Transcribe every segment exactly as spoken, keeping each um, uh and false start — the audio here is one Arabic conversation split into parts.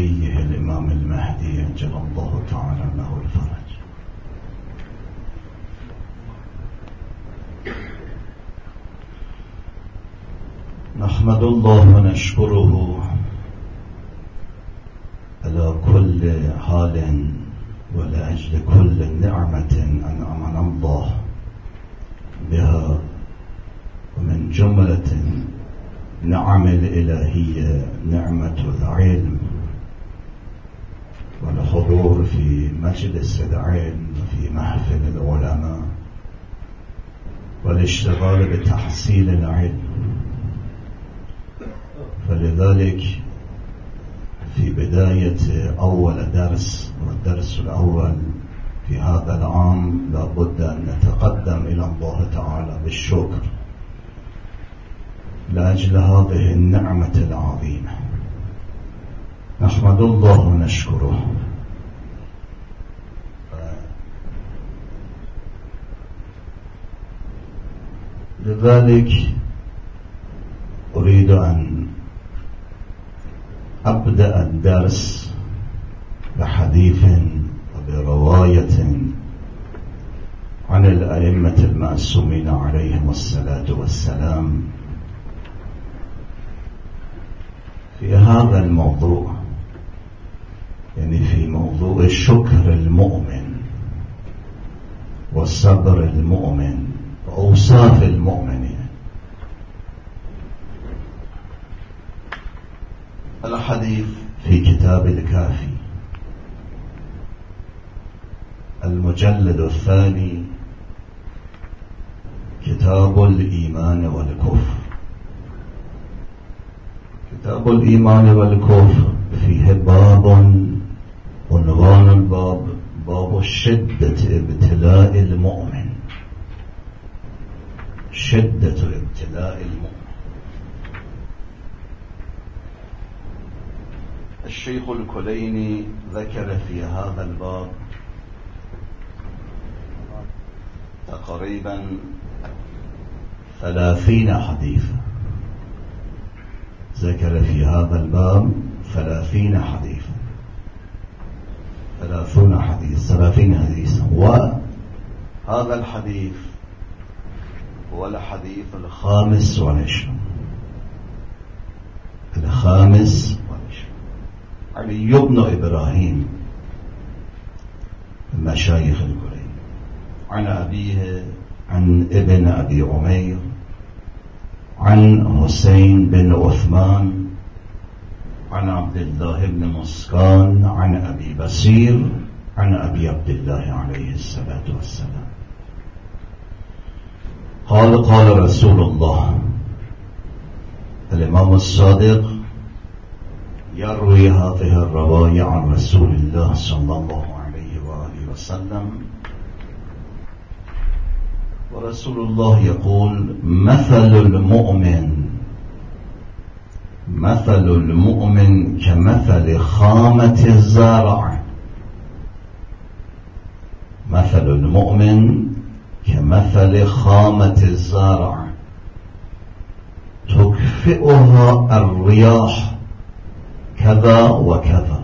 وليه الإمام المهدي عجل الله تعالى له الفرج. نحمد الله ونشكره على كل حال ولأجل كل نعمة أنعمنا الله بها، ومن جملة نعم الإلهية نعمة العلم والحضور في مجلس العلم وفي محفل العلماء والاشتغال بتحصيل العلم. فلذلك في بداية أول درس والدرس الأول في هذا العام لابد أن نتقدم إلى الله تعالى بالشكر لأجل هذه النعمة العظيمة. نحمد الله ونشكره. لذلك أريد أن أبدأ الدرس بحديث وبرواية عن الأئمة المعصومين عليهم الصلاة والسلام في هذا الموضوع، يعني في موضوع شكر المؤمن والصبر المؤمن وأوصاف المؤمنين. الحديث في كتاب الكافي المجلد الثاني كتاب الإيمان والكفر. كتاب الإيمان والكفر فيه باب، عنوان الباب باب شدة ابتلاء المؤمن، شدة ابتلاء المؤمن. الشيخ الكليني ذكر في هذا الباب تقريبا ثلاثين حديثا، ذكر في هذا الباب ثلاثين حديثا ثلاثون حديث ثلاثين حديثا وهذا الحديث هو الحديث الخامس والعشرون الخامس والعشرون. علي بن إبراهيم مشايخ الكلين عن أبيه عن ابن أبي عمير عن حسين بن عثمان عن عبد الله بن مسكان عن أبي بصير عن أبي عبد الله عليه الصلاة والسلام قال قال رسول الله. الإمام الصادق يروي هذه الرواية عن رسول الله صلى الله عليه وآله وسلم، ورسول الله يقول: مثل المؤمن مثل المؤمن كمثل خامة الزارع مثل المؤمن كمثل خامة الزارع تكفئها الرياح كذا وكذا،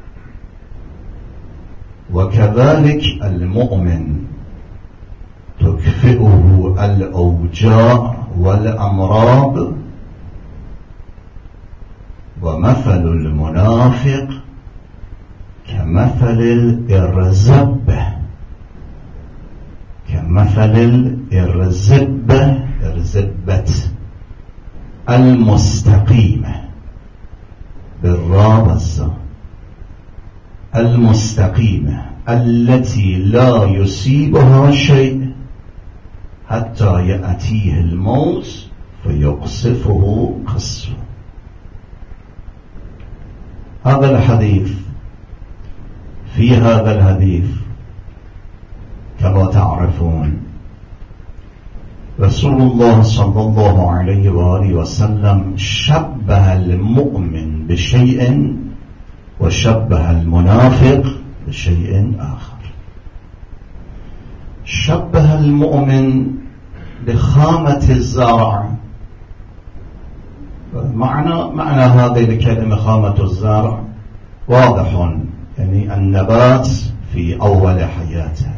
وكذلك المؤمن تكفئه الأوجاع والأمراض، ومثل المنافق كمثل الإرزبة كمثل الإرزبة إرزبة المستقيمة بالراء والزاء، المستقيمة التي لا يصيبها شيء حتى يأتيه الموت فيقصفه قصفا. هذا الحديث في هذا الحديث كما تعرفون رسول الله صلى الله عليه وآله وسلم شبه المؤمن بشيء وشبه المنافق بشيء آخر. شبه المؤمن بخامة الزرع. معنى معنى هذه الكلمة خامة الزرع واضح، يعني النبات في أول حياته،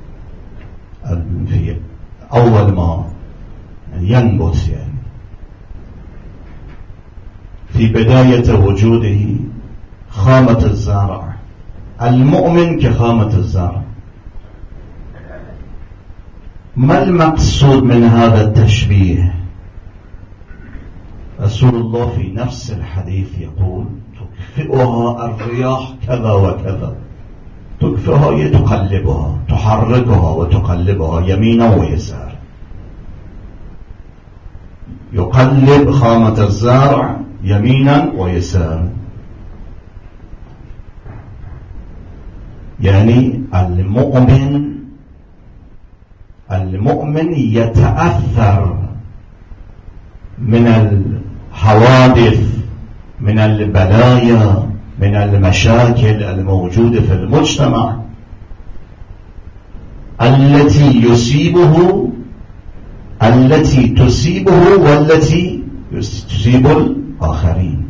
في أول ما ينبت، يعني في بداية وجوده خامة الزرع. المؤمن كخامة الزرع. ما المقصود من هذا التشبيه؟ رسول الله في نفس الحديث يقول تكفئها الرياح كذا وكذا. تكفئها هي تقلبها، تحركها وتقلبها يمينا ويسارا. يقلب خامة الزرع يمينا ويسارا، يعني المؤمن المؤمن يتأثر من الحوادث، من البلايا، من المشاكل الموجودة في المجتمع التي يصيبه التي تصيبه والتي تصيب الآخرين.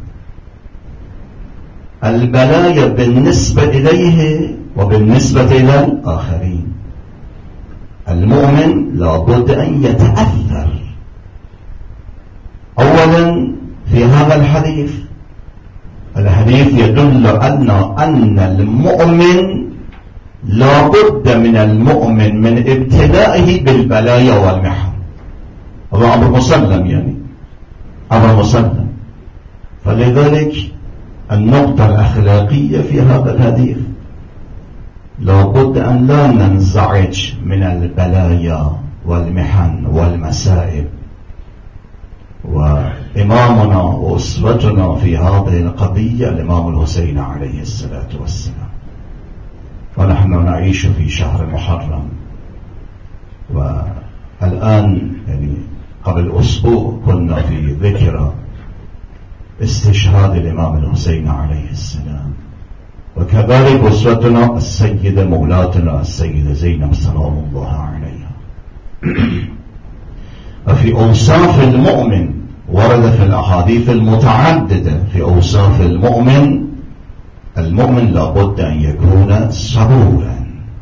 البلايا بالنسبة إليه وبالنسبة إلى الآخرين. المؤمن لابد أن يتأثر. أولا في هذا الحديث الحديث يدل أن أن المؤمن لابد من المؤمن من ابتلائه بالبلايا والمحن. هذا أمر مسلم، يعني أمر مسلم. فلذلك النقطة الأخلاقية في هذا الحديث لابد أن لا ننزعج من البلايا والمحن والمسائب. وإمامنا وأسوتنا في هذه القضية الإمام الحسين عليه الصلاة والسلام. ونحن نعيش في شهر محرم، والآن يعني قبل أسبوع كنا في ذكرى استشهاد الإمام الحسين عليه السلام. وكذلك أسوتنا السيدة مولاتنا السيدة زينب سلام الله عليها. وفي أوصاف المؤمن ورد في الأحاديث المتعددة في أوصاف المؤمن. المؤمن لابد أن يكون صبورا،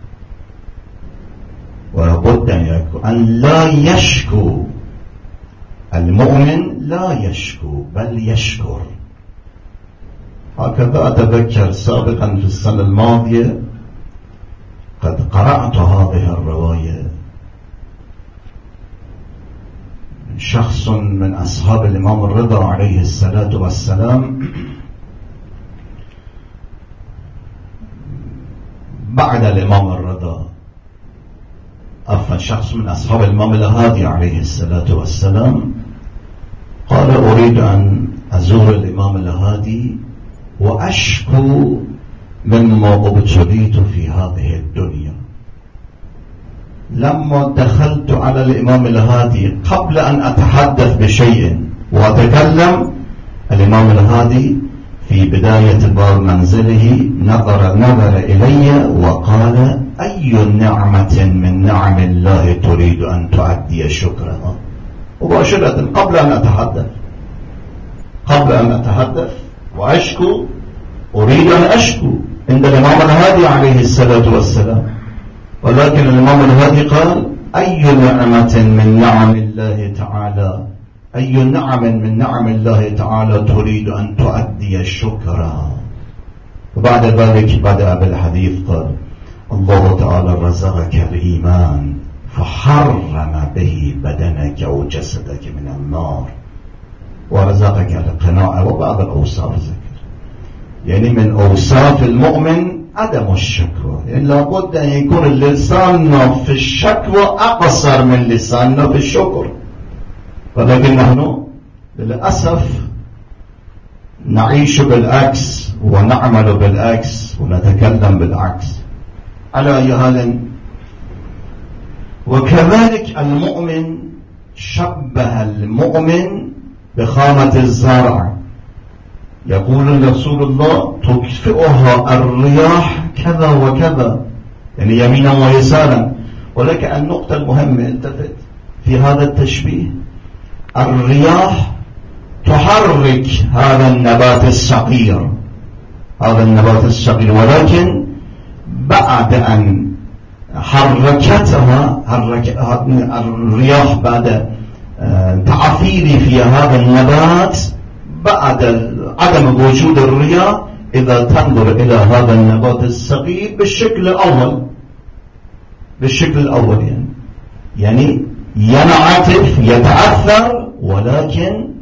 ولابد أن يكون أن لا يشكو. المؤمن لا يشكو بل يشكر. هكذا أتذكر سابقا في السنة الماضية قد قرأت هذه الرواية. شخص من أصحاب الإمام الرضا عليه الصلاة والسلام بعد الإمام الرضا، أفضل شخص من أصحاب الإمام الهادي عليه الصلاة والسلام قال أريد أن أزور الإمام الهادي وأشكو مما ابتليت في هذه الدنيا. لما دخلت على الإمام الهادي قبل أن أتحدث بشيء وأتكلم، الإمام الهادي في بداية باب منزله نظر نظر إلي وقال أي نعمة من نعم الله تريد أن تؤدي شكرها؟ مباشرة قبل أن أتحدث قبل أن أتحدث وأشكو، أريد أن أشكو عند الإمام الهادي عليه الصلاة والسلام. ولكن الإمام الهادي قال أي نعمة من نعم الله تعالى أي نعم من نعم الله تعالى تريد أن تؤدي الشكر. وبعد ذلك بدأ بالحديث قال الله تعالى رزقك الإيمان فحرم به بدنك أو جسدك من النار، ورزقك القناعة، وبعض الأوصاف ذكر. يعني من أوصاف المؤمن عدم الشكوى، يعني لابد أن يكون لساننا في الشكوى أقصر من لساننا في الشكر. ولكن نحن للأسف نعيش بالعكس ونعمل بالعكس ونتكلم بالعكس. على أي حال، وكذلك المؤمن شبه المؤمن بخامة الزرع. يقول رسول الله تكفئها الرياح كذا وكذا، يعني يمينا ويسارا. ولكن النقطة المهمة التفت في هذا التشبيه، الرياح تحرك هذا النبات الصغير هذا النبات الصغير، ولكن بعد أن حركتها حرك الرياح بعد تعثير في هذا النبات، بعد عدم وجود الرياح، إذا تنظر إلى هذا النبات الصغير بالشكل الأول بالشكل الأول يعني يعني ينعطف يتأثر، ولكن